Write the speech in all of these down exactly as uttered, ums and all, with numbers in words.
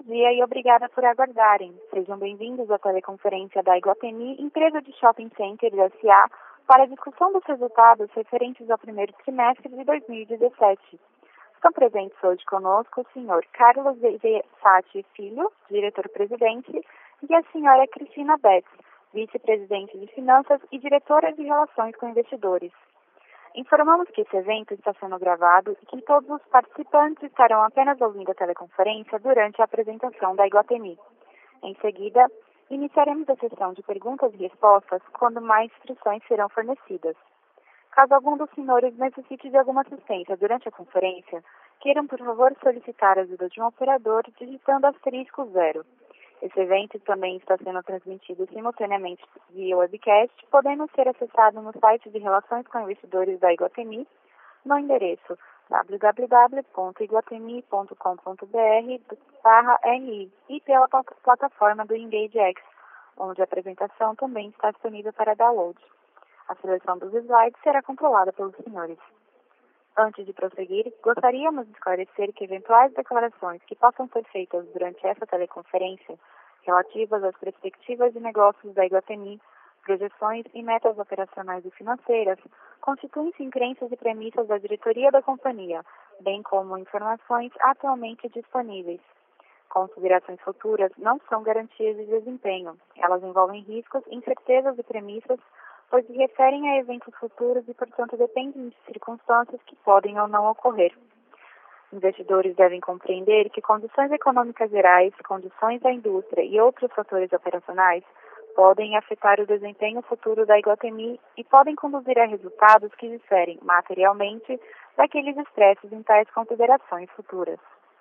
dia e obrigada por aguardarem. Sejam bem-vindos à teleconferência da Iguatemi, empresa de shopping center S A, para a discussão dos resultados referentes ao primeiro trimestre de dois mil e dezessete. Estão presentes hoje conosco o senhor Carlos Sati Filho, diretor-presidente, e a senhora Cristina Betts, vice-presidente de Finanças e diretora de Relações com Investidores. Informamos que esse evento está sendo gravado e que todos os participantes estarão apenas ouvindo a teleconferência durante a apresentação da Iguatemi. Em seguida, iniciaremos a sessão de perguntas e respostas quando mais instruções serão fornecidas. Caso algum dos senhores necessite de alguma assistência durante a conferência, queiram, por favor, solicitar a ajuda de um operador digitando asterisco zero. Esse evento também está sendo transmitido simultaneamente via webcast, podendo ser acessado no site de Relações com Investidores da Iguatemi, no endereço w w w ponto iguatemi ponto com ponto b r barra r i e pela plataforma do EngageX, onde a apresentação também está disponível para download. A seleção dos slides será controlada pelos senhores. Antes de prosseguir, gostaríamos de esclarecer que eventuais declarações que possam ser feitas durante essa teleconferência, relativas às perspectivas de negócios da Iguatemi, projeções e metas operacionais e financeiras, constituem-se em crenças e premissas da diretoria da companhia, bem como informações atualmente disponíveis. Considerações futuras não são garantias de desempenho. Elas envolvem riscos, incertezas e premissas, pois se referem a eventos futuros e, portanto, dependem de circunstâncias que podem ou não ocorrer. Investidores devem compreender que condições econômicas gerais, condições da indústria e outros fatores operacionais podem afetar o desempenho futuro da Iguatemi e podem conduzir a resultados que diferem materialmente daqueles expressos em tais considerações futuras.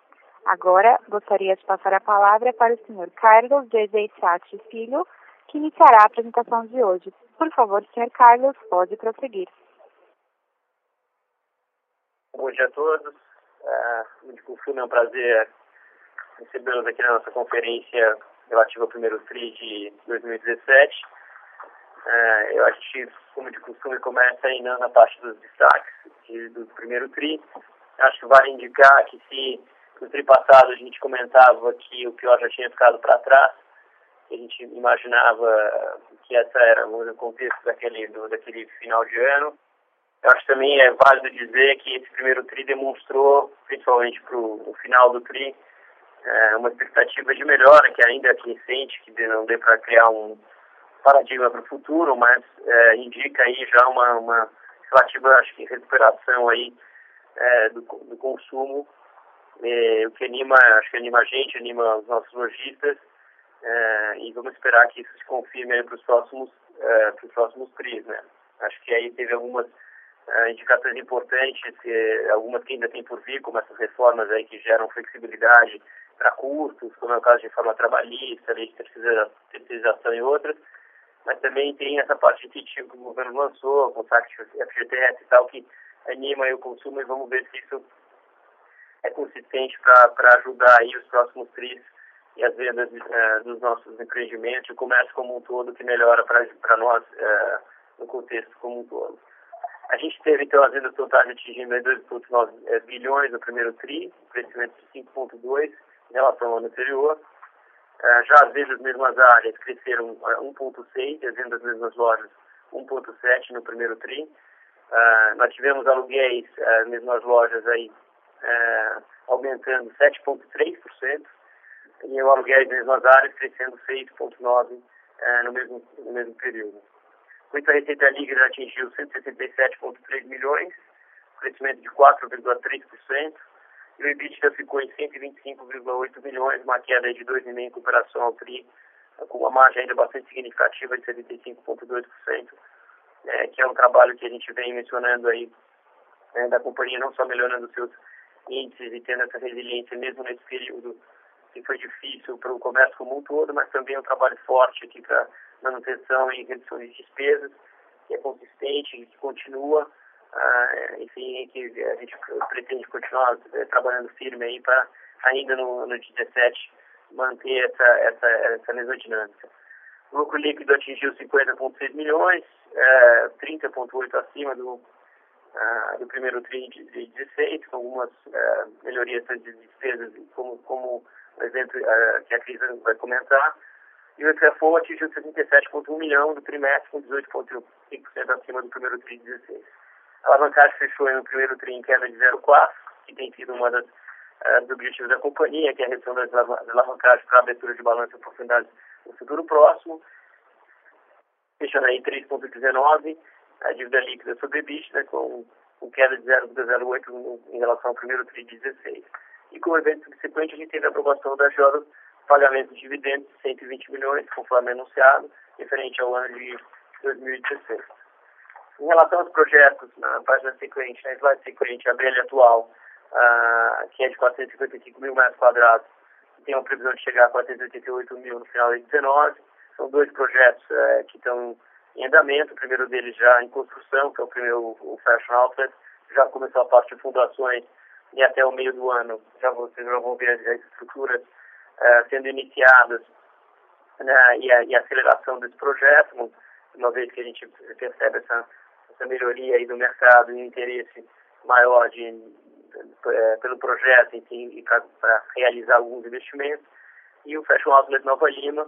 Agora, gostaria de passar a palavra para o senhor Carlos Sati Filho, que iniciará a apresentação de hoje. Por favor, senhor Carlos, pode prosseguir. Bom dia a todos. Uh, muito confuso, é um prazer recebê-los aqui na nossa conferência relativa ao primeiro tri de dois mil e dezessete. Uh, eu acho que, como de costume, começa ainda na parte dos destaques de, do primeiro tri. Acho que vale indicar que se no tri passado a gente comentava que o pior já tinha ficado para trás, a gente imaginava que essa era o contexto daquele, do, daquele final de ano. Eu acho que também é válido dizer que esse primeiro tri demonstrou, principalmente para o final do tri, é, uma expectativa de melhora, que ainda é recente, que não dê para criar um paradigma para o futuro, mas é, indica aí já uma, uma relativa, acho que, recuperação aí, é, do, do consumo, é, o que anima, acho que anima a gente, anima os nossos lojistas, é, e vamos esperar que isso se confirme para os próximos, é, para os próximos tris, né? Acho que aí teve algumas Uh, indicações importantes, que, algumas que ainda tem por vir, como essas reformas aí que geram flexibilidade para custos, como é o caso de reforma trabalhista, lei de terceirização e outras, mas também tem essa parte incentiva que o governo lançou, com o F G T S e tal, que anima aí o consumo, e vamos ver se isso é consistente para ajudar aí os próximos tris e as vendas uh, dos nossos empreendimentos, o comércio como um todo, que melhora para nós uh, no contexto como um todo. A gente teve, então, as vendas totais atingindo dois vírgula nove bilhões no primeiro tri, crescimento de cinco vírgula dois por cento em relação ao ano anterior. Uh, já as vendas das mesmas áreas cresceram uh, um vírgula seis por cento, as vendas das mesmas lojas um vírgula sete por cento no primeiro tri. Uh, nós tivemos aluguéis, as uh, mesmas lojas aí, uh, aumentando sete vírgula três por cento e o aluguéis das mesmas áreas crescendo seis vírgula nove por cento uh, no, mesmo, no mesmo período. Com isso, a receita líquida atingiu cento e sessenta e sete vírgula três milhões, crescimento de quatro vírgula três por cento, e o EBITDA ficou em cento e vinte e cinco vírgula oito milhões, uma queda de dois vírgula cinco por cento em comparação ao tri, com uma margem ainda bastante significativa de setenta e cinco vírgula dois por cento, é, que é um trabalho que a gente vem mencionando aí, é, da companhia, não só melhorando os seus índices e tendo essa resiliência mesmo nesse período que foi difícil para o comércio como um todo, mas também um trabalho forte aqui para manutenção e redução de despesas, que é consistente, que continua, uh, enfim, que a gente pretende continuar uh, trabalhando firme aí para ainda no ano dezessete manter essa, essa, essa mesma dinâmica. O lucro líquido atingiu cinquenta vírgula seis milhões, uh, trinta vírgula oito acima do, uh, do primeiro tri de dezesseis, com algumas uh, melhorias de despesas, como, como um exemplo uh, que a Cris vai comentar, e o F F O atingiu setenta e sete vírgula um milhão do trimestre, com dezoito vírgula cinco por cento acima do primeiro tri de dezesseis. A alavancagem fechou no primeiro tri em queda de zero vírgula quatro, que tem sido uma das uh, dos objetivos da companhia, que é a redução das alavancagens para a abertura de balanço e oportunidades no futuro próximo, fechando aí três vírgula dezenove, a dívida líquida sobre EBITDA, com, com queda de zero vírgula zero oito em relação ao primeiro tri de dezesseis. E como evento subsequente, a gente teve a aprovação da J A S, pagamento de dividendos de cento e vinte milhões, conforme anunciado, referente ao ano de dois mil e dezesseis. Em relação aos projetos, na página sequente, na slide sequente, a B L atual, uh, que é de quatrocentos e cinquenta e cinco mil metros quadrados, tem uma previsão de chegar a quatrocentos e oitenta e oito mil no final de dezenove. São dois projetos uh, que estão em andamento, o primeiro deles já em construção, que é o primeiro, o Fashion Outlet, já começou a parte de fundações e até o meio do ano já vocês já vão ver as estruturas uh, sendo iniciadas, né, e, a, e a aceleração desse projeto, uma vez que a gente percebe essa, essa melhoria aí do mercado e interesse maior de, é, pelo projeto e para realizar alguns investimentos. E o Fashion Outlet Nova Lima,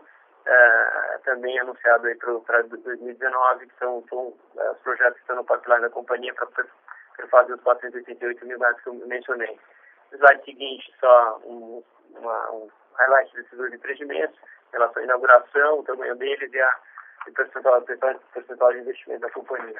é, também anunciado aí para dois mil e dezenove, que são, são é, os projetos que estão no pipeline da companhia para fazer os quatrocentos e oitenta e oito mil metros que eu mencionei. No slide seguinte, só um, uma, um highlight desses dois empreendimentos, em relação à inauguração, o tamanho deles e a o percentual, percentual de investimento da companhia.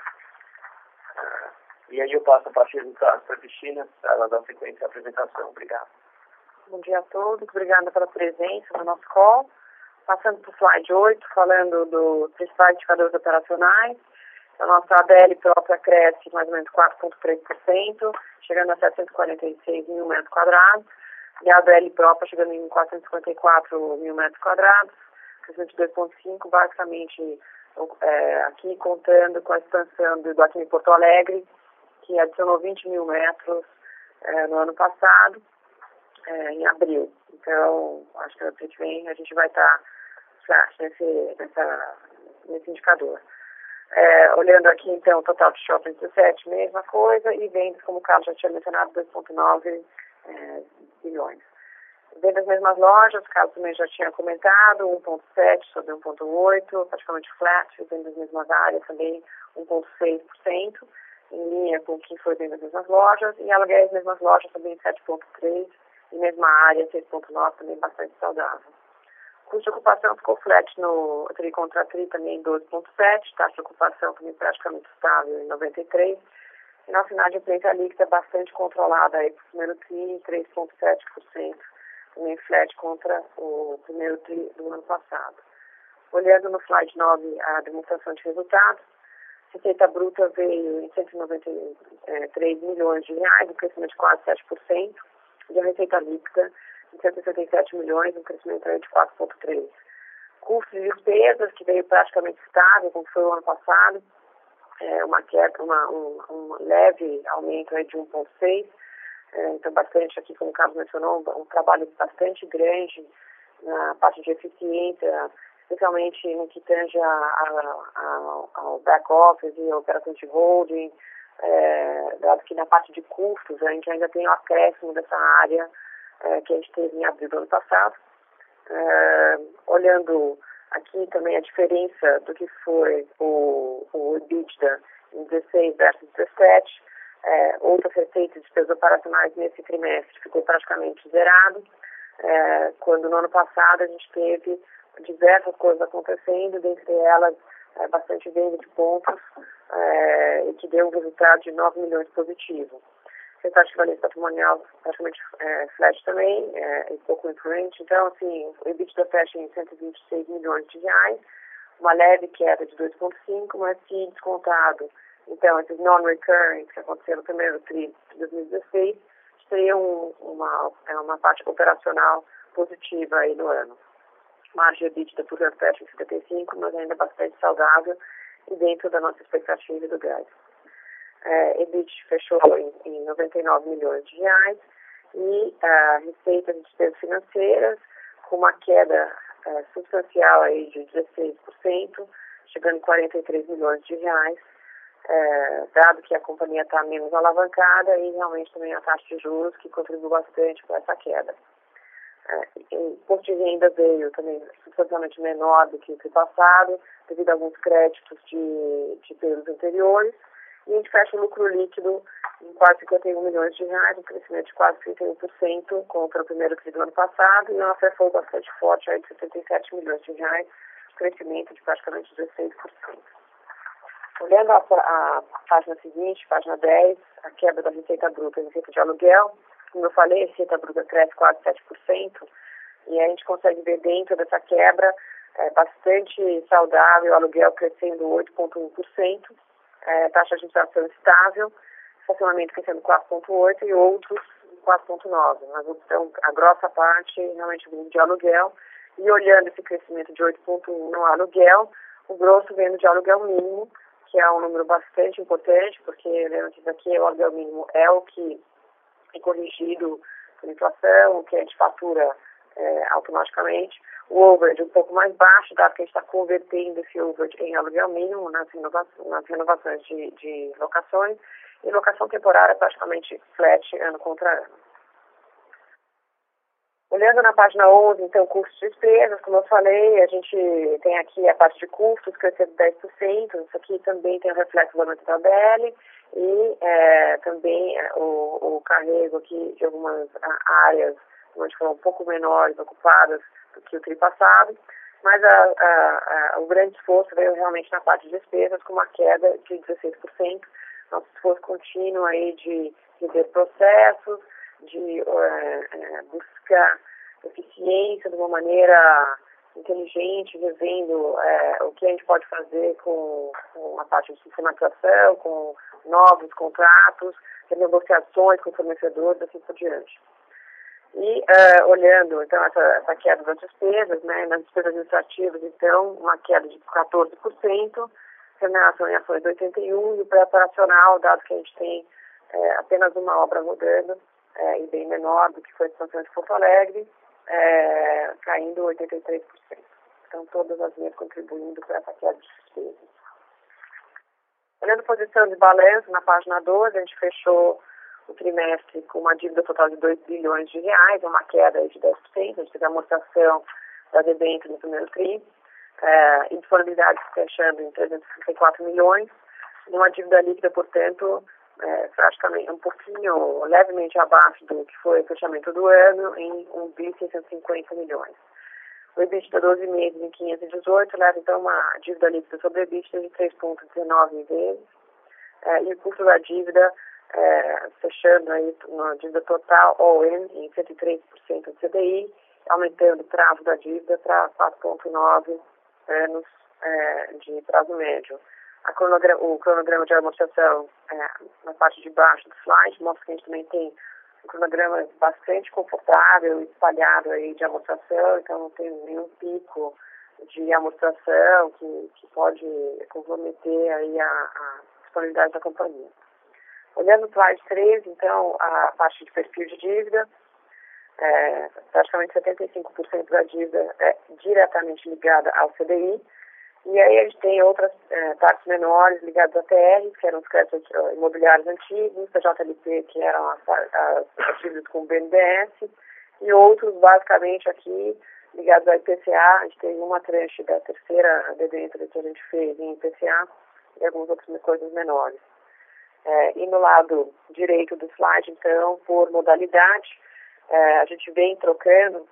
Uh, e aí eu passo a partir do caso para a Cristina, para ela dar sequência à apresentação. Obrigado. Bom dia a todos, obrigada pela presença no nosso call. Passando para o slide oito, falando dos principais indicadores operacionais. A nossa A B L própria cresce mais ou menos quatro vírgula três por cento, chegando a setecentos e quarenta e seis mil metros quadrados, e a A B L própria chegando em quatrocentos e cinquenta e quatro mil metros quadrados, crescimento de dois vírgula cinco por cento, basicamente é, aqui contando com a expansão do Iguatemi Porto Alegre, que adicionou vinte mil metros é, no ano passado, é, em abril. Então, acho que no ano que vem a gente vai estar tá, nesse, nessa, nesse indicador. É, olhando aqui, então, o total de shopping dezessete, mesma coisa, e vendas, como o Carlos já tinha mencionado, dois vírgula nove é, bilhões. Vendas das mesmas lojas, o Carlos também já tinha comentado, um vírgula sete sobre um vírgula oito, praticamente flat, vendas das mesmas áreas também um vírgula seis por cento, em linha com o que foi vendas das mesmas lojas, e aluguéis das mesmas lojas também sete vírgula três por cento, e mesma área seis vírgula nove por cento, também bastante saudável. O custo de ocupação ficou flat no tri contra tri também em doze vírgula sete por cento, taxa de ocupação também praticamente estável em noventa e três por cento, e na final de empresa líquida bastante controlada aí para o primeiro tri, três vírgula sete por cento, também flat contra o primeiro tri do ano passado. Olhando no slide nove a demonstração de resultados, a receita bruta veio em cento e noventa e três milhões de reais, um crescimento de quase sete por cento, e a receita líquida em cento e sessenta e sete milhões, um crescimento de quatro vírgula três por cento. Custos e despesas, que veio praticamente estável, como foi o ano passado, é, uma queda, uma, um, um leve aumento aí de um vírgula seis por cento, é, então bastante aqui, como o Carlos mencionou, um, um trabalho bastante grande na parte de eficiência, especialmente no que tange a, a, a, ao back-office e a operação de holding, é, dado que na parte de custos a gente ainda tem o acréscimo dessa área é, que a gente teve em abril do ano passado. É, olhando aqui também a diferença do que foi o, o EBITDA em dezesseis versus dezessete, é, outras receitas e despesas operacionais nesse trimestre ficou praticamente zerado, é, quando no ano passado a gente teve diversas coisas acontecendo, dentre elas é, bastante venda de pontos, é, e que deu um resultado de nove milhões positivo. Restante equivalente patrimonial praticamente é, flat também, é, um pouco influente. Então, assim, o EBITDA fecha em cento e vinte e seis milhões de reais, uma leve queda de dois vírgula cinco por cento, mas se descontado, então, esses non-recurring que aconteceram no primeiro tri de dois mil e dezesseis, teria um, uma, uma parte operacional positiva aí no ano. Margem EBITDA por ano fecha em setenta e cinco, mas ainda bastante saudável e dentro da nossa expectativa do gás. É, EBIT fechou em, em noventa e nove milhões de reais e a uh, receita de despesas financeiras com uma queda uh, substancial aí de dezesseis por cento, chegando em quarenta e três milhões de reais, uh, dado que a companhia está menos alavancada e realmente também a taxa de juros que contribuiu bastante para essa queda. É, o imposto de renda veio também substancialmente menor do que o ano passado, devido a alguns créditos de, de períodos anteriores, e a gente fecha o lucro líquido em quase cinquenta e um milhões de reais, um crescimento de quase trinta e um por cento contra o primeiro trimestre do ano passado, e uma F F O bastante forte, aí de setenta e sete milhões de reais, um crescimento de praticamente dezesseis por cento. Olhando a, a página seguinte, página dez, a quebra da receita bruta e receita de aluguel, como eu falei, a receita bruta cresce quase sete por cento, e a gente consegue ver dentro dessa quebra é, bastante saudável, o aluguel crescendo oito vírgula um por cento, é, taxa de inflação estável, estacionamento crescendo quatro vírgula oito por cento e outros quatro vírgula nove por cento. Mas então, a grossa parte realmente de aluguel, e olhando esse crescimento de oito vírgula um por cento no aluguel, o grosso vendo de aluguel mínimo, que é um número bastante importante, porque lembrando que isso aqui, o aluguel mínimo é o que é corrigido por inflação, o que a gente fatura é, automaticamente. O overage um pouco mais baixo, dado que a gente está convertendo esse overage em aluguel mínimo nas, renova nas renovações de, de locações, e locação temporária praticamente flat ano contra ano. Olhando na página onze, então, custos e despesas, como eu falei, a gente tem aqui a parte de custos crescendo dez por cento, isso aqui também tem o reflexo do aumento da B L e é, também é, o, o carrego aqui de algumas a, áreas onde foram um pouco menores ocupadas do que o tri passado, mas a, a, a, o grande esforço veio realmente na parte de despesas, com uma queda de dezesseis por cento, nosso esforço contínuo aí de rever processos, de é, é, buscar eficiência de uma maneira inteligente, revendo é, o que a gente pode fazer com, com a parte de sistematização, com novos contratos, negociações com fornecedores, assim por diante. E uh, olhando, então, essa, essa queda das despesas, né, nas despesas administrativas, então, uma queda de quatorze por cento, remuneração em ações de oitenta e um por cento, e o pré-operacional, dado que a gente tem é, apenas uma obra rodando, é, e bem menor do que foi a expansão de Porto Alegre, é, caindo oitenta e três por cento. Então, todas as linhas contribuindo para essa queda de despesas. Olhando a posição de balanço, na página doze, a gente fechou o trimestre com uma dívida total de dois bilhões de reais, uma queda de dez por cento, a gente teve a amortização da debênture no primeiro tri, é, e disponibilidade fechando em trezentos e sessenta e quatro milhões, e uma dívida líquida, portanto, é, praticamente um pouquinho, levemente abaixo do que foi o fechamento do ano, em um bilhão seiscentos e cinquenta milhões. O EBITDA doze meses em quinhentos e dezoito leva então uma dívida líquida sobre EBITDA de três vírgula dezenove vezes, é, e o custo da dívida é, fechando aí na dívida total all-in em cento e três por cento do C D I, aumentando o prazo da dívida para quatro vírgula nove anos é, de prazo médio. A cronograma, o cronograma de amortização é, na parte de baixo do slide mostra que a gente também tem um cronograma bastante confortável e espalhado aí de amortização, então não tem nenhum pico de amortização que, que pode comprometer aí a, a disponibilidade da companhia. Olhando o slide treze, então, a parte de perfil de dívida, é, praticamente setenta e cinco por cento da dívida é diretamente ligada ao C D I, e aí a gente tem outras é, partes menores ligadas a T R, que eram os créditos imobiliários antigos, P J L P, que eram as, as, as dívidas com o B N D E S, e outros, basicamente, aqui ligados ao I P C A. A gente tem uma tranche da terceira debênture que a gente fez em I P C A e algumas outras coisas menores. É, e no lado direito do slide, então, por modalidade, é, a gente vem trocando,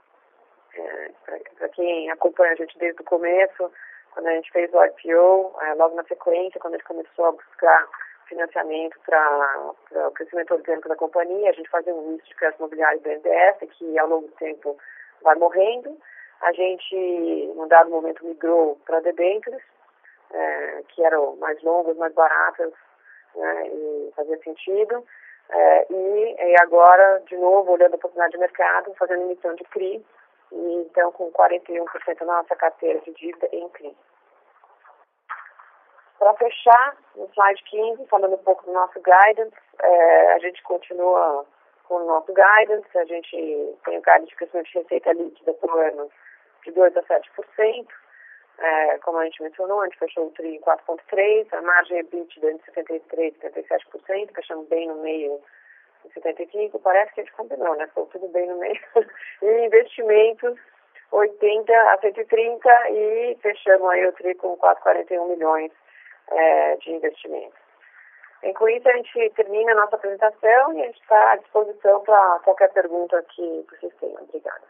é, para quem acompanha a gente desde o começo, quando a gente fez o I P O, é, logo na sequência, quando a gente começou a buscar financiamento para o crescimento orgânico da companhia, a gente fazia um misto de crédito imobiliário do B N D E S, que ao longo do tempo vai morrendo. A gente, num dado momento, migrou para debêntures, é, que eram mais longas, mais baratas, né, e fazia sentido. É, e, e agora, de novo, olhando a oportunidade de mercado, fazendo emissão de C R I, e então com quarenta e um por cento da nossa carteira de dívida em C R I. Para fechar, no slide quinze, falando um pouco do nosso guidance, é, a gente continua com o nosso guidance, a gente tem o guidance de crescimento de receita líquida por ano de dois a sete por cento, é, como a gente mencionou, a gente fechou o tri em quatro vírgula três por cento, a margem EBITDA de setenta e três por cento, setenta e sete por cento, fechamos bem no meio e setenta e cinco, parece que a gente combinou, né? Ficou tudo bem no meio. E investimentos, oitenta a cento e trinta, e fechamos aí o TRI com quatrocentos e quarenta e um milhões é, de investimentos. E com isso a gente termina a nossa apresentação e a gente está à disposição para qualquer pergunta que vocês tenham. Obrigada.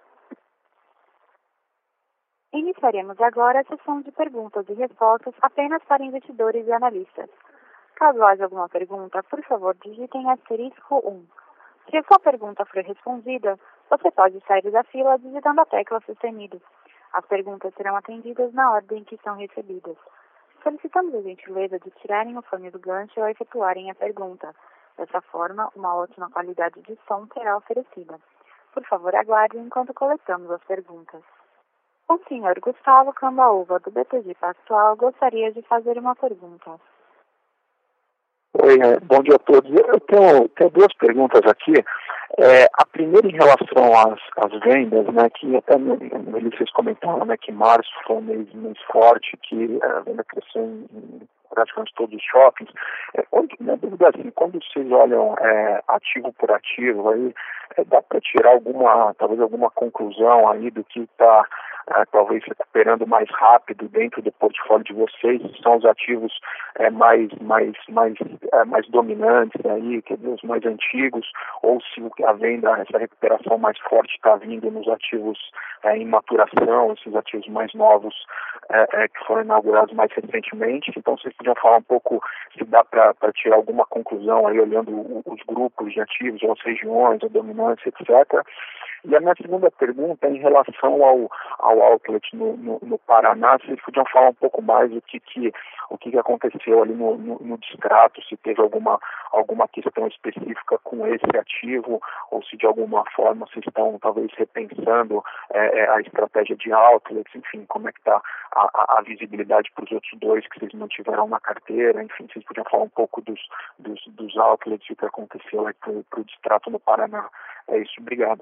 Iniciaremos agora a sessão de perguntas e respostas apenas para investidores e analistas. Caso haja alguma pergunta, por favor, digitem asterisco um. Se a sua pergunta for respondida, você pode sair da fila digitando a tecla sustenido. As perguntas serão atendidas na ordem que são recebidas. Solicitamos a gentileza de tirarem o fone do gancho ao efetuarem a pergunta. Dessa forma, uma ótima qualidade de som será oferecida. Por favor, aguarde enquanto coletamos as perguntas. O senhor Gustavo Cambaúva, do B T G Pactual, gostaria de fazer uma pergunta. Oi, bom dia a todos. Eu tenho, tenho duas perguntas aqui. É, a primeira em relação às, às vendas, né, que até no, no início vocês comentaram, né, que março foi um mês, mês forte, que a venda cresceu em, em praticamente todos os shoppings. É, quando, na dúvida, assim, quando vocês olham é, ativo por ativo, aí é, dá para tirar alguma, talvez alguma conclusão aí do que está é, talvez recuperando mais rápido dentro do portfólio de vocês? São os ativos é, mais, mais, mais, é, mais dominantes aí, quer dizer, os mais antigos, ou se a venda, essa recuperação mais forte está vindo nos ativos é, em maturação, esses ativos mais novos é, é, que foram inaugurados mais recentemente. Então, vocês podiam falar um pouco se dá para tirar alguma conclusão aí olhando os grupos de ativos, ou as regiões, a dominância, etcétera. E a minha segunda pergunta é em relação ao, ao outlet no, no, no Paraná. Vocês podiam falar um pouco mais o que, que, o que, que aconteceu ali no, no, no distrato, se teve alguma, alguma questão específica com esse ativo, ou se de alguma forma vocês estão talvez repensando é, a estratégia de outlets, enfim, como é que está a, a visibilidade para os outros dois que vocês mantiveram na carteira, enfim, vocês podiam falar um pouco dos, dos, dos outlets e o que aconteceu aí para o distrato no Paraná. É isso, obrigado.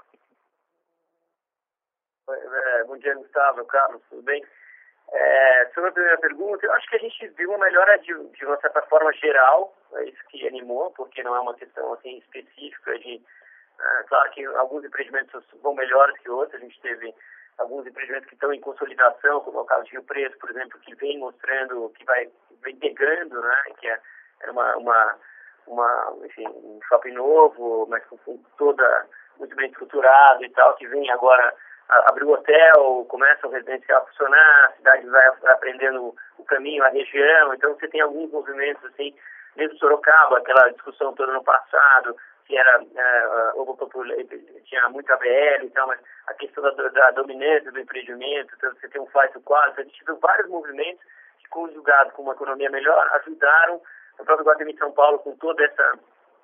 É, bom dia, Gustavo, Carlos, tudo bem? É, sobre a primeira pergunta, eu acho que a gente viu uma melhora de, de uma certa forma geral, é isso que animou, porque não é uma questão assim específica de... É, claro que alguns empreendimentos vão melhores que outros, a gente teve alguns empreendimentos que estão em consolidação, como é o caso de Rio Preto, por exemplo, que vem mostrando, que vai vem pegando, né, que é, é uma, uma, uma, enfim, um shopping novo, mas com, com toda, muito bem estruturado e tal, que vem agora... Abriu o hotel, começa o residencial a funcionar, a cidade vai aprendendo o caminho, a região, então você tem alguns movimentos assim, mesmo Sorocaba, aquela discussão toda no passado, que era, é, tinha muito A B L e tal, mas a questão da, da dominância do empreendimento, então você tem um faz o quadro, a gente viu vários movimentos que, conjugados com uma economia melhor, ajudaram o próprio Guatemi São Paulo com toda essa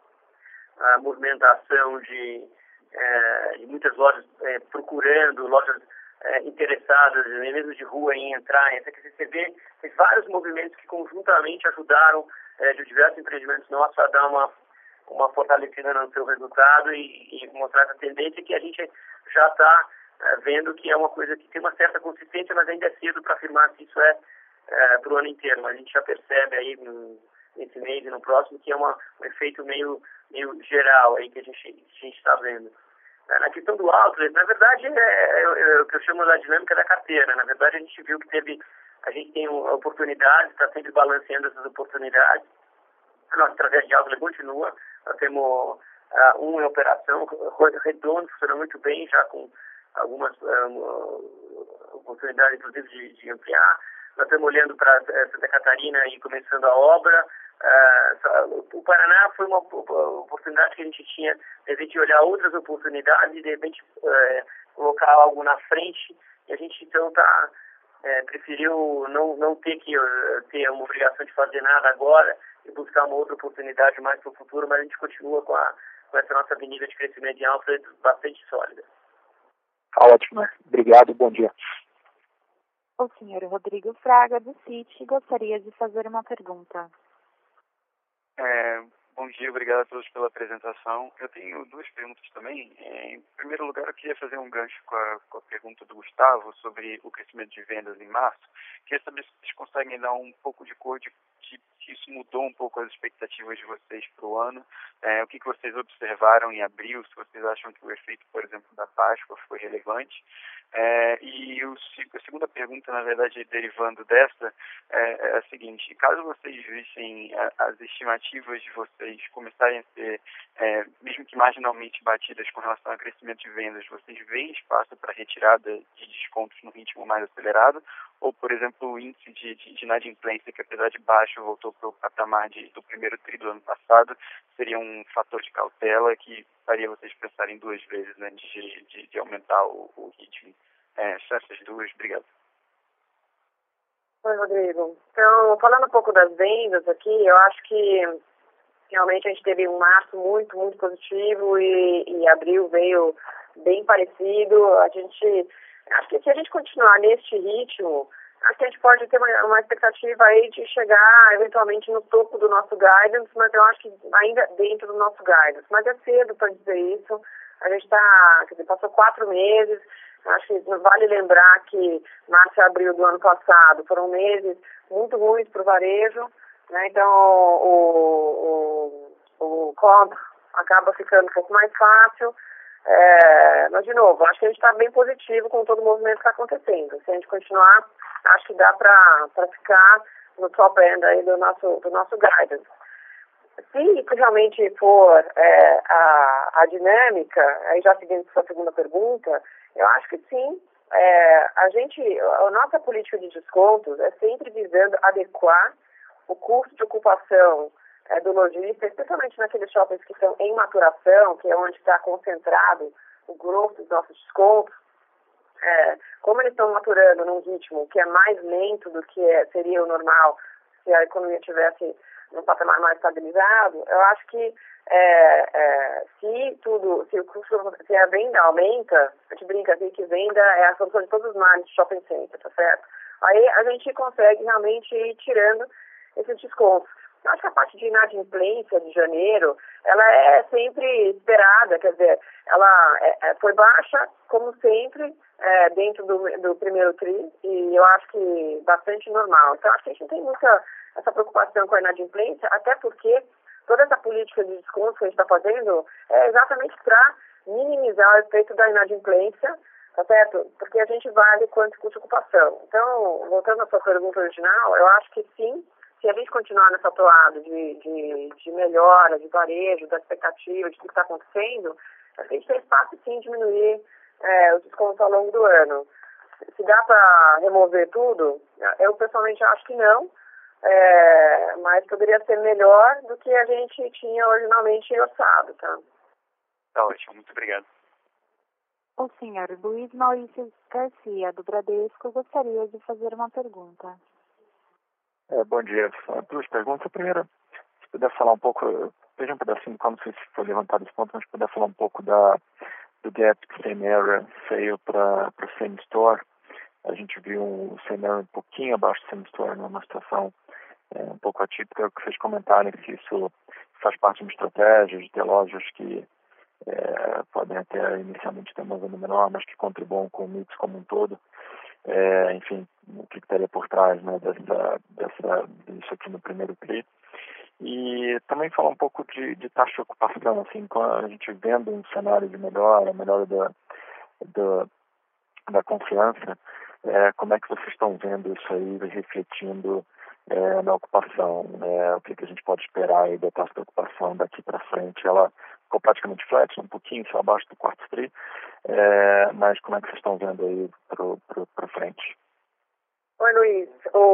a movimentação de É, e muitas lojas é, procurando, lojas é, interessadas, mesmo de rua, em entrar. Então, você vê tem vários movimentos que conjuntamente ajudaram é, de diversos empreendimentos nossos a dar uma, uma fortalecida no seu resultado e, e mostrar essa tendência que a gente já está é, vendo que é uma coisa que tem uma certa consistência, mas ainda é cedo para afirmar se isso é, é para o ano inteiro. Mas a gente já percebe aí no, nesse mês e no próximo que é uma, um efeito meio meio geral aí que a gente a gente está vendo. Na questão do outlet, na verdade, é, é o que eu chamo da dinâmica da carteira. Na verdade, a gente viu que teve, a gente tem oportunidades, está sempre balanceando essas oportunidades. A nossa estratégia de outlet continua. Nós temos uh, uma operação redonda, funciona muito bem, já com algumas um, oportunidades, inclusive, de, de ampliar. Nós estamos olhando para Santa Catarina e começando a obra. Uh, o Paraná foi uma oportunidade que a gente tinha, de repente, olhar outras oportunidades e, de repente, uh, colocar algo na frente. E a gente, então, tá, uh, preferiu não, não ter que uh, ter uma obrigação de fazer nada agora e buscar uma outra oportunidade mais para o futuro, mas a gente continua com, a, com essa nossa avenida de crescimento em outlet bastante sólida. Ótimo, obrigado, bom dia. O senhor Rodrigo Fraga, do Citi, gostaria de fazer uma pergunta. É, bom dia, obrigado a todos pela apresentação. Eu tenho duas perguntas também. Em primeiro lugar, eu queria fazer um gancho com a, com a pergunta do Gustavo sobre o crescimento de vendas em março. Queria saber se vocês conseguem dar um pouco de cor de, de se isso mudou um pouco as expectativas de vocês para o ano, é, o que, que vocês observaram em abril, se vocês acham que o efeito, por exemplo, da Páscoa foi relevante. É, e o, a segunda pergunta, na verdade, derivando dessa, é, é a seguinte: caso vocês vissem a, as estimativas de vocês começarem a ser, é, mesmo que marginalmente batidas com relação ao crescimento de vendas, vocês veem espaço para retirada de descontos no ritmo mais acelerado? Ou, por exemplo, o índice de, de, de inadimplência, que apesar de baixo voltou para o patamar de, do primeiro tri do ano passado, seria um fator de cautela que faria vocês pensarem duas vezes antes de, de, de aumentar o, o ritmo? É, só essas duas. Obrigado. Oi, Rodrigo. Então, falando um pouco das vendas aqui, eu acho que realmente a gente teve um março muito, muito positivo e, e abril veio bem parecido. A gente, acho que se a gente continuar neste ritmo, acho que a gente pode ter uma, uma expectativa aí de chegar eventualmente no topo do nosso guidance, mas eu acho que ainda dentro do nosso guidance. Mas é cedo para dizer isso. A gente está, quer dizer, passou quatro meses. Acho que vale lembrar que março e abril do ano passado foram meses muito ruins para o varejo, né? Então o, o, o comp acaba ficando um pouco mais fácil. É, mas, de novo, acho que a gente está bem positivo com todo o movimento que está acontecendo. Se a gente continuar, acho que dá para ficar no top end aí do nosso, do nosso guidance. Se realmente for é, a, a dinâmica, aí já seguindo sua segunda pergunta, eu acho que sim. É, a gente, a nossa política de descontos é sempre visando adequar o custo de ocupação é, do lojista, especialmente naqueles shoppings que estão em maturação, que é onde está concentrado o grosso dos nossos descontos. É, como eles estão maturando num ritmo que é mais lento do que é, seria o normal se a economia tivesse num patamar mais estabilizado, eu acho que é, é, se tudo, se o custo, se a venda aumenta, a gente brinca aqui que venda é a solução de todos os males de shopping center, tá certo? Aí a gente consegue realmente ir tirando esses descontos. Eu acho que a parte de inadimplência de janeiro, ela é sempre esperada, quer dizer, ela é, é, foi baixa, como sempre, é, dentro do, do primeiro tri, e eu acho que bastante normal. Então, acho que a gente não tem muita essa preocupação com a inadimplência, até porque toda essa política de desconto que a gente está fazendo é exatamente para minimizar o efeito da inadimplência, tá certo? Porque a gente vale quanto custa ocupação. Então, voltando à sua pergunta original, eu acho que sim, se a gente continuar nessa toada de, de, de melhora, de varejo, da expectativa, de tudo que está acontecendo, a gente tem espaço sim de diminuir é, os descontos ao longo do ano. Se dá para remover tudo, eu pessoalmente acho que não. É, mas poderia ser melhor do que a gente tinha originalmente orçado, tá? Tá ótimo, muito obrigado. O senhor Luiz Maurício Garcia, do Bradesco, gostaria de fazer uma pergunta. É, bom dia. Duas perguntas. A primeira, se puder falar um pouco, veja um pedacinho, como se foi levantado esse ponto, mas se puder falar um pouco da, do gap que Same Area saiu para o Same Store. A gente viu um Same Area um pouquinho abaixo do Same Store, numa situação é, um pouco atípica, que vocês comentarem se isso faz parte de uma estratégia de ter lojas que é, podem até inicialmente ter uma venda menor, mas que contribuam com o mix como um todo. É, enfim, o que estaria por trás, né, dessa, dessa, disso aqui no primeiro tri. E também falar um pouco de, de taxa de ocupação, assim, quando a gente vendo um cenário de melhora, melhora da, da, da confiança, é, como é que vocês estão vendo isso aí refletindo é, na ocupação? É, o que, que a gente pode esperar aí da taxa de ocupação daqui para frente? Ela ficou praticamente flat, um pouquinho só abaixo do quarto tri, é, mas como é que vocês estão vendo aí para frente? Oi, Luiz.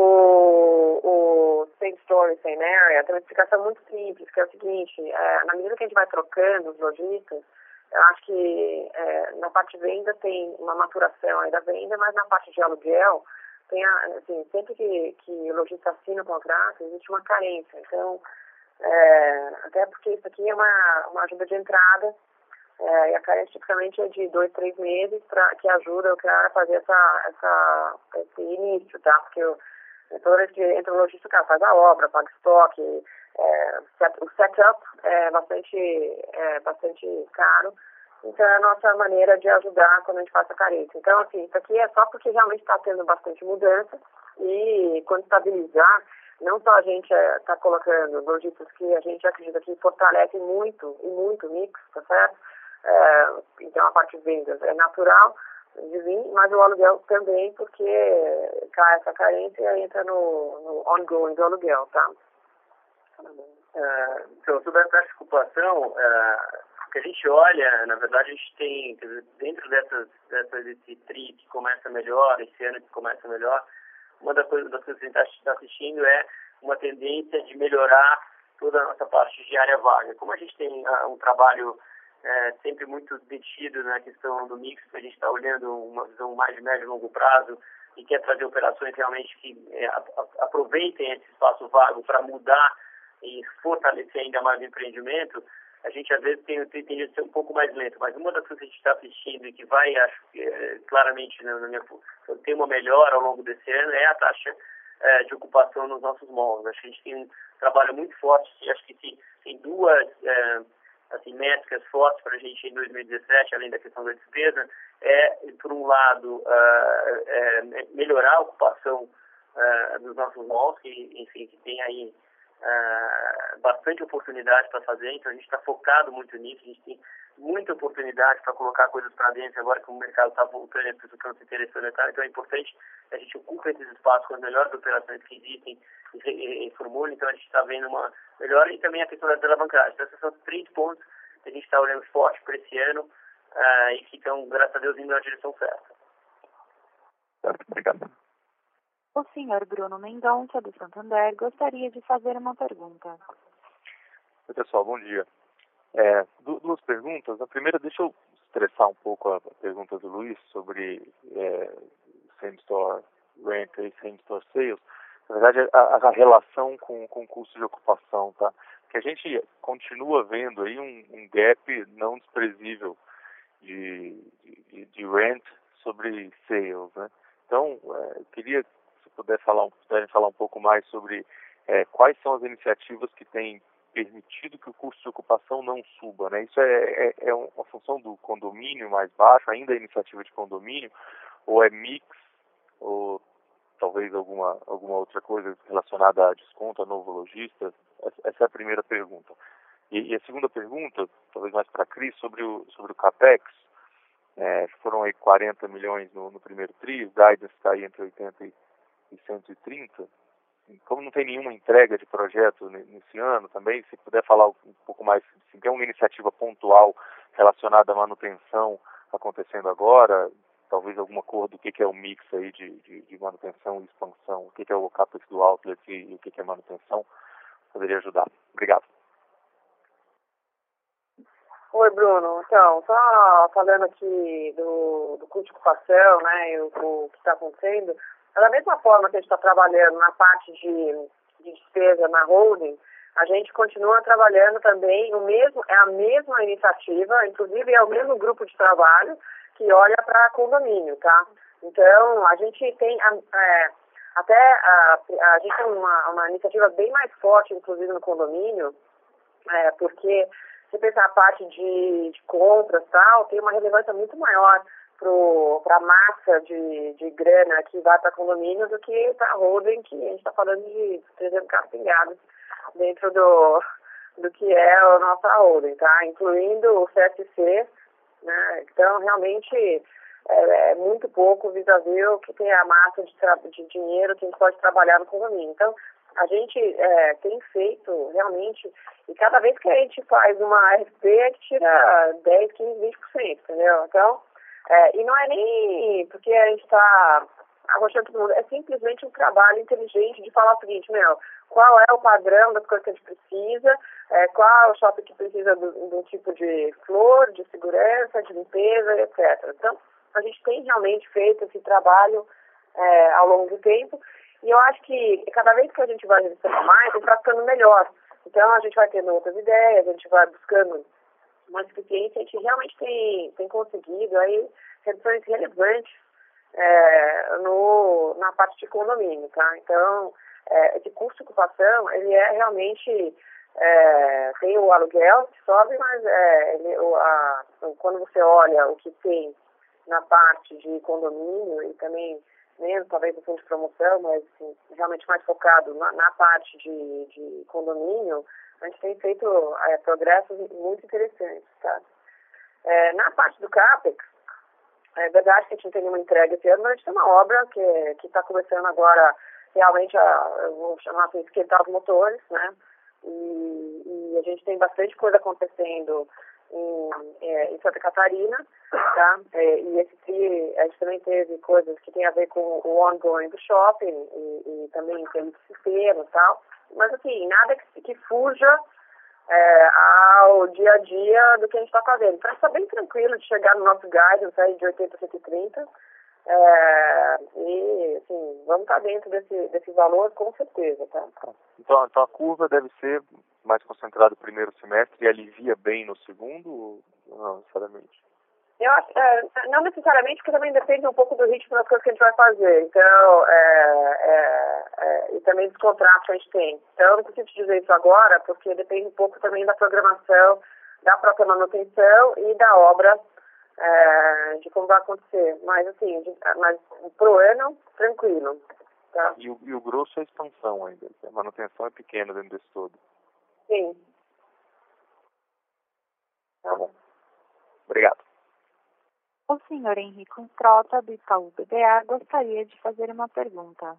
O, o Same Store, Same Area tem uma explicação muito simples, que é o seguinte, é, na medida que a gente vai trocando os lojistas, eu acho que é, na parte de venda tem uma maturação aí da venda, mas na parte de aluguel, tem a, assim, sempre que, que o lojista assina o contrato, existe uma carência. Então, é, até porque isso aqui é uma, uma ajuda de entrada, é, e a carência tipicamente é de dois, três meses, pra, que ajuda o cara a fazer essa, essa, esse início, tá? Porque o, toda vez que entra o lojista, o cara faz a obra, paga estoque, é, set, o setup é bastante, é bastante caro. Então, é a nossa maneira de ajudar quando a gente faz a carência. Então, assim, isso aqui é só porque realmente está tendo bastante mudança e quando estabilizar, não só a gente está colocando lojistas que a gente acredita que fortalecem muito e muito o mix, tá certo? É, então a parte de vendas é natural de vir, mas o aluguel também, porque cai essa carência e entra no, no ongoing do aluguel, tá? Uh, então, sobre a taxa de ocupação, uh, o que a gente olha, na verdade, a gente tem, quer dizer, dentro dessas, dessas, desse tri que começa melhor, esse ano que começa melhor, uma das coisas, das coisas que a gente está assistindo é uma tendência de melhorar toda a nossa parte de área vaga. Como a gente tem uh, um trabalho uh, sempre muito detido na questão do mix, a gente está olhando uma visão mais de médio e longo prazo e quer trazer operações realmente que uh, aproveitem esse espaço vago para mudar e fortalecer ainda mais o empreendimento, a gente às vezes tem, tem tendido a ser um pouco mais lento, mas uma das coisas que a gente está assistindo e que vai, acho que é, claramente, na minha, ter uma melhora ao longo desse ano é a taxa é, de ocupação nos nossos malls. Acho que a gente tem um trabalho muito forte, e acho que tem, tem duas é, assim, métricas fortes para a gente em dois mil e dezessete, além da questão da despesa, é, por um lado, é, é, melhorar a ocupação é, dos nossos malls, que, enfim, que tem aí Uh, bastante oportunidade para fazer, então a gente está focado muito nisso, a gente tem muita oportunidade para colocar coisas para dentro agora que o mercado está voltando e as pessoas estão se interessando, então é importante que a gente ocupe esses espaços com as melhores operações que existem e, e, e formule, então a gente está vendo uma melhora e também a questão da alavancagem. Então esses são os três pontos que a gente está olhando forte para esse ano uh, e que estão, graças a Deus, indo na direção certa. Obrigado. O senhor Bruno Mendonça, do Santander, gostaria de fazer uma pergunta. Oi, pessoal, bom dia. É, duas perguntas. A primeira, deixa eu estressar um pouco a pergunta do Luiz sobre é, same-store rent e same-store sales. Na verdade, a, a relação com, com o custo de ocupação, tá? Que a gente continua vendo aí um, um gap não desprezível de, de, de rent sobre sales, né? Então, é, eu queria puder falar, puderem falar um pouco mais sobre é, quais são as iniciativas que têm permitido que o custo de ocupação não suba, né? Isso é, é, é uma função do condomínio mais baixo, ainda a iniciativa de condomínio, ou é mix, ou talvez alguma, alguma outra coisa relacionada a desconto, a novo lojista? Essa é a primeira pergunta. E, e a segunda pergunta, talvez mais para a Cris, sobre o, sobre o CAPEX. É, foram aí quarenta milhões no, no primeiro tri, o guidance está aí entre oitenta e cento e trinta. Como não tem nenhuma entrega de projeto nesse ano também, se puder falar um pouco mais, se tem uma iniciativa pontual relacionada à manutenção acontecendo agora, talvez alguma cor do que, que é o mix aí de, de, de manutenção e expansão, o que, que é o CAPEX do outlet e, e o que, que é manutenção, poderia ajudar. Obrigado. Oi, Bruno. Então, só falando aqui do, do custo de ocupação, né, e o, o que está acontecendo, da mesma forma que a gente está trabalhando na parte de, de despesa na holding, a gente continua trabalhando também, o mesmo, é a mesma iniciativa, inclusive é o mesmo grupo de trabalho que olha para condomínio, tá? Então, a gente tem é, até a, a gente tem uma, uma iniciativa bem mais forte, inclusive no condomínio, é, porque se pensar a parte de, de compras e tal, tem uma relevância muito maior para a massa de, de grana que vai para condomínio do que para a holding, que a gente está falando de trezentos carros pingados dentro do, do que é a nossa holding, tá? Incluindo o C S C, né? Então, realmente, é, é muito pouco vis-à-vis o que tem a massa de, de dinheiro que a gente pode trabalhar no condomínio. Então, a gente é, tem feito realmente, e cada vez que a gente faz uma R P, a gente tira dez, quinze, vinte por cento, entendeu? Então, É, e não é nem porque a gente está arrochando todo mundo, é simplesmente um trabalho inteligente de falar o seguinte, meu, qual é o padrão das coisas que a gente precisa, é, qual é o shopping que precisa de um tipo de flor, de segurança, de limpeza, etcétera. Então, a gente tem realmente feito esse trabalho é, ao longo do tempo, e eu acho que cada vez que a gente vai revisando mais, a gente vai ficando melhor. Então, a gente vai tendo outras ideias, a gente vai buscando uma eficiência, a gente realmente tem, tem conseguido aí reduções relevantes é, no, na parte de condomínio, tá? Então, é, esse custo de ocupação, ele é realmente, é, tem o aluguel que sobe, mas é, ele, o, a, quando você olha o que tem na parte de condomínio e também menos talvez no fundo de promoção, mas assim, realmente mais focado na, na parte de, de condomínio, a gente tem feito é, progressos muito interessantes, tá? É, na parte do CAPEX, é verdade que a gente não tem nenhuma entrega esse ano, mas a gente tem uma obra que está começando agora realmente a, eu vou chamar assim, esquentar os motores, né? E, e a gente tem bastante coisa acontecendo em, é, em Santa Catarina, tá? É, e esse tri, a gente também teve coisas que tem a ver com o ongoing do shopping e, e também tem sistema e tal, mas assim, nada que, que fuja é, ao dia a dia do que a gente está fazendo. Então, está bem tranquilo de chegar no nosso guidance aí de oitenta a cento e trinta, é, e assim, vamos estar dentro desse, desse valor com certeza, tá? Então, então a curva deve ser mais concentrada no primeiro semestre e alivia bem no segundo, ou não necessariamente? Eu acho, é, não necessariamente, porque também depende um pouco do ritmo das coisas que a gente vai fazer. Então, é, é, é, e também dos contratos que a gente tem. Então, eu não consigo te dizer isso agora, porque depende um pouco também da programação, da própria manutenção e da obra, é, de como vai acontecer. Mas, assim, de, mas pro ano, tranquilo. Tá? E, o, e o grosso é a expansão ainda. A manutenção é pequena dentro desse todo. Sim. Tá bom. Obrigado. O senhor Henrique Trota, do Itaú B B A, gostaria de fazer uma pergunta.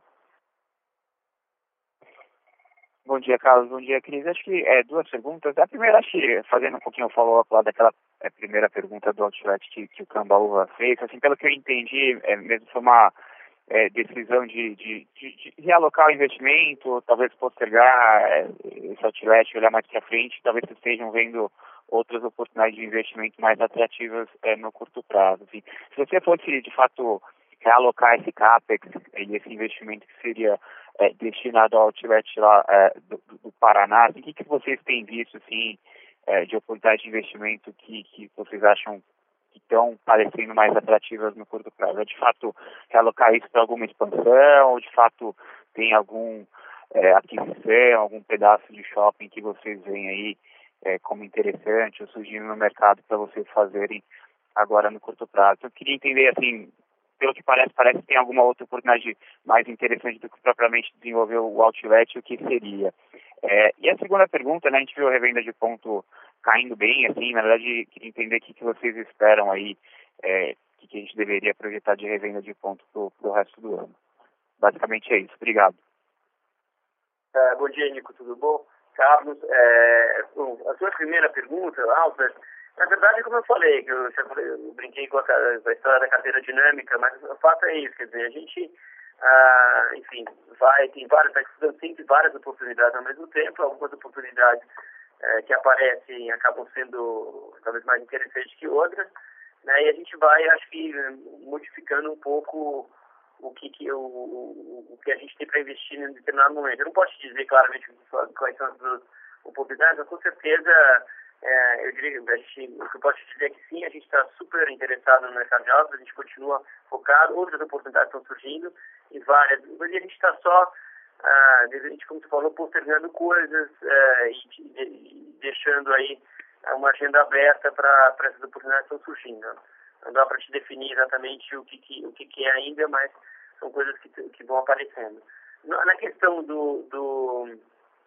Bom dia, Carlos. Bom dia, Cris. Acho que é, duas perguntas. A primeira, acho que fazendo um pouquinho o follow-up lá daquela é, primeira pergunta do Outlet que, que o Cambaúva fez, assim, pelo que eu entendi, é, mesmo foi uma é, decisão de, de, de, de realocar o investimento, talvez postergar é, esse Outlet, olhar mais para frente, talvez vocês estejam vendo outras oportunidades de investimento mais atrativas é, no curto prazo. Assim. Se você fosse, de fato, realocar esse CAPEX e esse investimento que seria é, destinado ao Outlet lá é, do, do Paraná, assim, o que, que vocês têm visto assim, é, de oportunidade de investimento que, que vocês acham que estão parecendo mais atrativas no curto prazo? É, de fato, realocar isso para alguma expansão ou, de fato, tem algum é, aquisição, algum pedaço de shopping que vocês veem aí É, como interessante ou surgindo no mercado para vocês fazerem agora no curto prazo. Eu queria entender, assim, pelo que parece, parece que tem alguma outra oportunidade mais interessante do que propriamente desenvolver o outlet, o que seria. É, e a segunda pergunta, né, a gente viu a revenda de ponto caindo bem, assim, na verdade, queria entender o que, que vocês esperam aí, é, o que, que a gente deveria projetar de revenda de ponto para o resto do ano. Basicamente é isso. Obrigado. Uh, bom dia, Nico, tudo bom? Carlos, é, bom, a sua primeira pergunta, Alter, na verdade, como eu falei, que eu, já falei, eu brinquei com a, com a história da carteira dinâmica, mas o fato é isso, quer dizer, a gente, ah, enfim, vai, tem várias, está estudando sempre várias oportunidades ao mesmo tempo, algumas oportunidades é, que aparecem acabam sendo talvez mais interessantes que outras, né, e a gente vai, acho que, modificando um pouco o que, que, o, o, o que a gente tem para investir em determinado momento. Eu não posso te dizer claramente quais são as oportunidades, mas com certeza, é, eu diria, a gente, o que eu posso te dizer é que sim, a gente está super interessado no mercado de autos, a gente continua focado, outras oportunidades estão surgindo, e várias, mas a gente está só, ah, a gente, como você falou, postergando coisas é, e, e deixando aí uma agenda aberta para essas oportunidades que estão surgindo. Não dá para te definir exatamente o que, que, o que, que é ainda, mas são coisas que, que vão aparecendo. Na, na questão do... do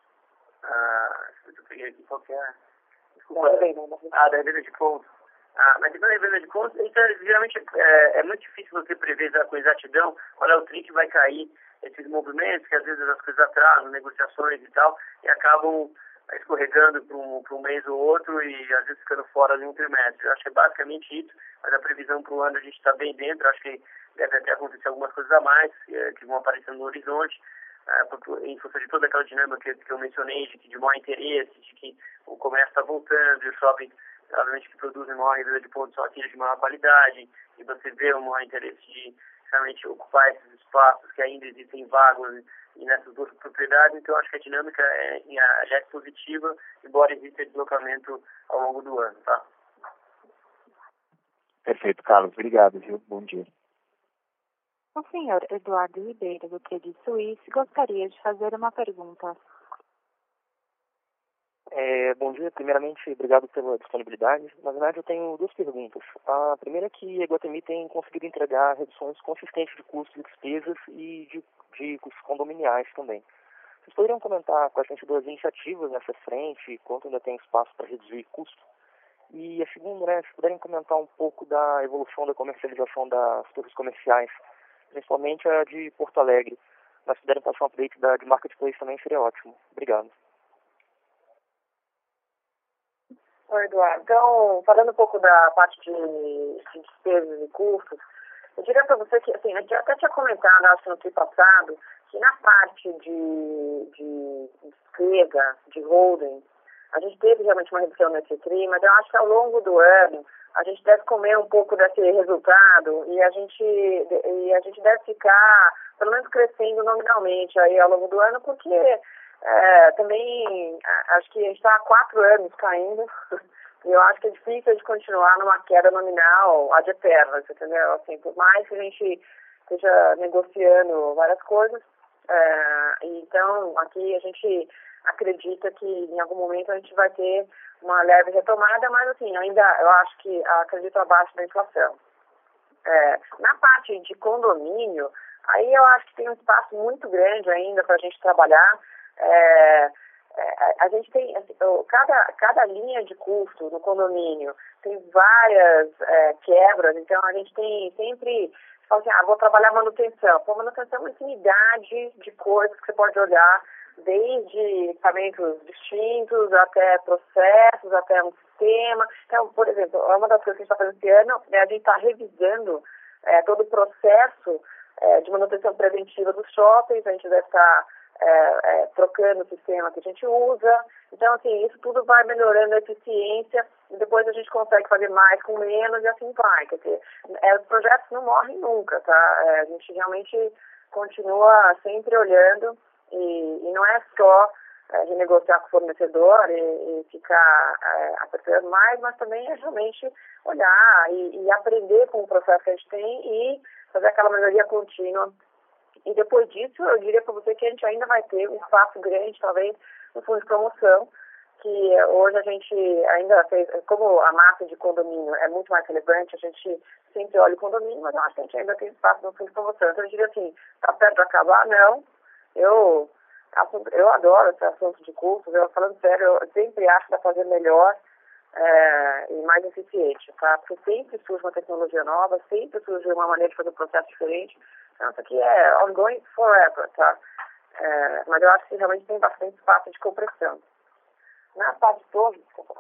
ah, eu peguei aqui qual que é? Desculpa. Ah, da revenda de pontos. Ah, mas na revenda de pontos, então, geralmente é, é muito difícil você prever com exatidão qual é o tri que vai cair esses movimentos, que às vezes as coisas atrasam, negociações e tal, e acabam escorregando para um, para um mês ou outro e às vezes ficando fora de um trimestre. Eu acho que é basicamente isso, mas a previsão para o ano a gente está bem dentro. Acho que deve até acontecer algumas coisas a mais é, que vão aparecendo no horizonte, é, em função de toda aquela dinâmica que, que eu mencionei, de, de maior interesse, de que o comércio está voltando e o shopping, obviamente, que produzem maior revenda de pontos são aqueles de maior qualidade, e você vê um maior interesse de realmente ocupar esses espaços que ainda existem vagos e nessas duas propriedades. Então, acho que a dinâmica é, é positiva, embora exista deslocamento ao longo do ano, tá? Perfeito, Carlos. Obrigado, viu? Bom dia. O senhor Eduardo Ribeiro, do Credit Suisse, gostaria de fazer uma pergunta. É, bom dia, primeiramente, obrigado pela disponibilidade. Na verdade, eu tenho duas perguntas. A primeira é que a Iguatemi tem conseguido entregar reduções consistentes de custos e despesas e de, de custos condominiais também. Vocês poderiam comentar quais têm sido as iniciativas nessa frente, quanto ainda tem espaço para reduzir custo? E a segunda, né, se puderem comentar um pouco da evolução da comercialização das torres comerciais, principalmente a de Porto Alegre. Mas se puderem passar um update da, de Marketplace também seria ótimo. Obrigado. Oi, Eduardo. Então, falando um pouco da parte de, de despesas e custos, eu diria para você que, assim, a gente até tinha comentado, acho que no trip passado, que na parte de, de despesa, de holding, a gente teve realmente uma redução nesse tri, mas eu acho que ao longo do ano a gente deve comer um pouco desse resultado e a gente, e a gente deve ficar, pelo menos, crescendo nominalmente aí ao longo do ano, porque é, também acho que a gente está há quatro anos caindo e eu acho que é difícil de continuar numa queda nominal ad eterna, entendeu? Assim, por mais que a gente esteja negociando várias coisas, é, então aqui a gente acredita que em algum momento a gente vai ter uma leve retomada, mas assim, ainda eu acho que acredito abaixo da inflação. É, na parte de condomínio, aí eu acho que tem um espaço muito grande ainda para a gente trabalhar. É, é, a gente tem, assim, cada, cada linha de custo no condomínio tem várias é, quebras, então a gente tem sempre, fala assim, ah, vou trabalhar manutenção. Pô, manutenção é uma infinidade de coisas que você pode olhar, desde equipamentos distintos, até processos, até um sistema. Então, por exemplo, uma das coisas que a gente está fazendo esse ano é a gente está revisando é, todo o processo é, de manutenção preventiva dos shoppings. A gente deve estar é, é, trocando o sistema que a gente usa. Então, assim, isso tudo vai melhorando a eficiência e depois a gente consegue fazer mais com menos e assim vai. Quer dizer, é, os projetos não morrem nunca, tá? É, a gente realmente continua sempre olhando. E, e não é só é, renegociar com o fornecedor e, e ficar é, apertando mais, mas também é realmente olhar e, e aprender com o processo que a gente tem e fazer aquela melhoria contínua. E depois disso, eu diria para você que a gente ainda vai ter um espaço grande, talvez, no fundo de promoção, que hoje a gente ainda fez, como a massa de condomínio é muito mais relevante, a gente sempre olha o condomínio, mas eu acho que a gente ainda tem espaço no fundo de promoção. Então eu diria assim, está perto de acabar? Não. Eu, eu adoro esse assunto de custos, eu falando sério, eu sempre acho que dá para fazer melhor é, e mais eficiente, tá? Porque sempre surge uma tecnologia nova, sempre surge uma maneira de fazer um processo diferente. Então, isso aqui é ongoing forever, tá? É, mas eu acho que realmente tem bastante espaço de compressão. Na parte toda,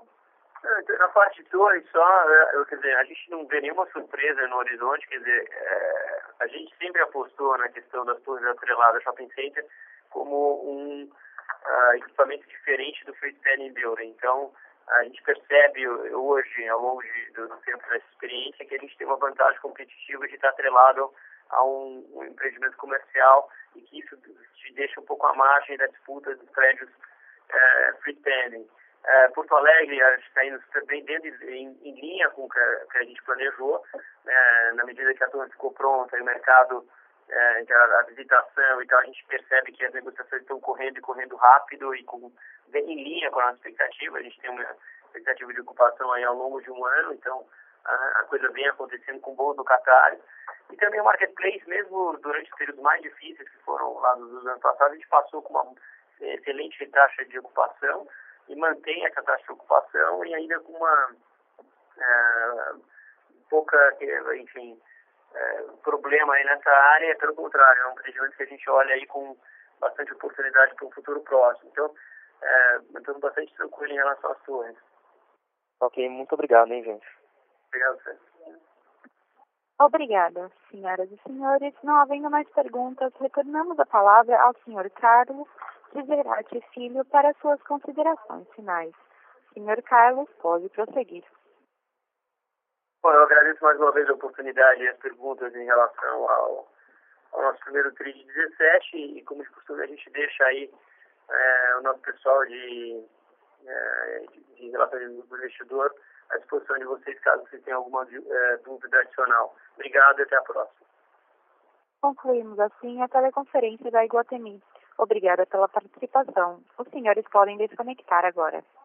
na parte torre só, eu, quer dizer, a gente não vê nenhuma surpresa no horizonte, quer dizer, é, a gente sempre apostou na questão das torres atreladas shopping center como um uh, equipamento diferente do freestanding building. Então, a gente percebe hoje, ao longo de, do, do tempo dessa experiência, que a gente tem uma vantagem competitiva de estar atrelado a um, um empreendimento comercial e que isso te deixa um pouco à margem da disputa dos prédios uh, freestanding. Uh, Porto Alegre está indo bem dentro, em, em linha com o que a, que a gente planejou, uh, na medida que a torre ficou pronta e o mercado, uh, a, a visitação e tal, a gente percebe que as negociações estão correndo e correndo rápido e com, bem em linha com a nossa expectativa. A gente tem uma expectativa de ocupação aí ao longo de um ano, então a, a coisa vem acontecendo com bons locatários. E também o Marketplace, mesmo durante os períodos mais difíceis que foram lá dos anos passados, a gente passou com uma excelente taxa de ocupação e mantém essa taxa de ocupação e ainda com uma é, pouca, enfim, é, problema aí nessa área. Pelo contrário, é um empreendimento que a gente olha aí com bastante oportunidade para um futuro próximo. Então, é, estamos bastante tranquilos em relação às torres. Ok, muito obrigado, hein, gente. Obrigado, você. Obrigada, senhoras e senhores. Não havendo mais perguntas, retornamos a palavra ao senhor Carlos Zerati Filho para suas considerações finais. Senhor Carlos, pode prosseguir. Bom, eu agradeço mais uma vez a oportunidade e as perguntas em relação ao, ao nosso primeiro tri de dezessete e, como de costume, a gente deixa aí é, o nosso pessoal de, é, de, de relações do investidor à disposição de vocês, caso vocês tenham alguma é, dúvida adicional. Obrigado e até a próxima. Concluímos assim a teleconferência da Iguatemi. Obrigada pela participação. Os senhores podem desconectar agora.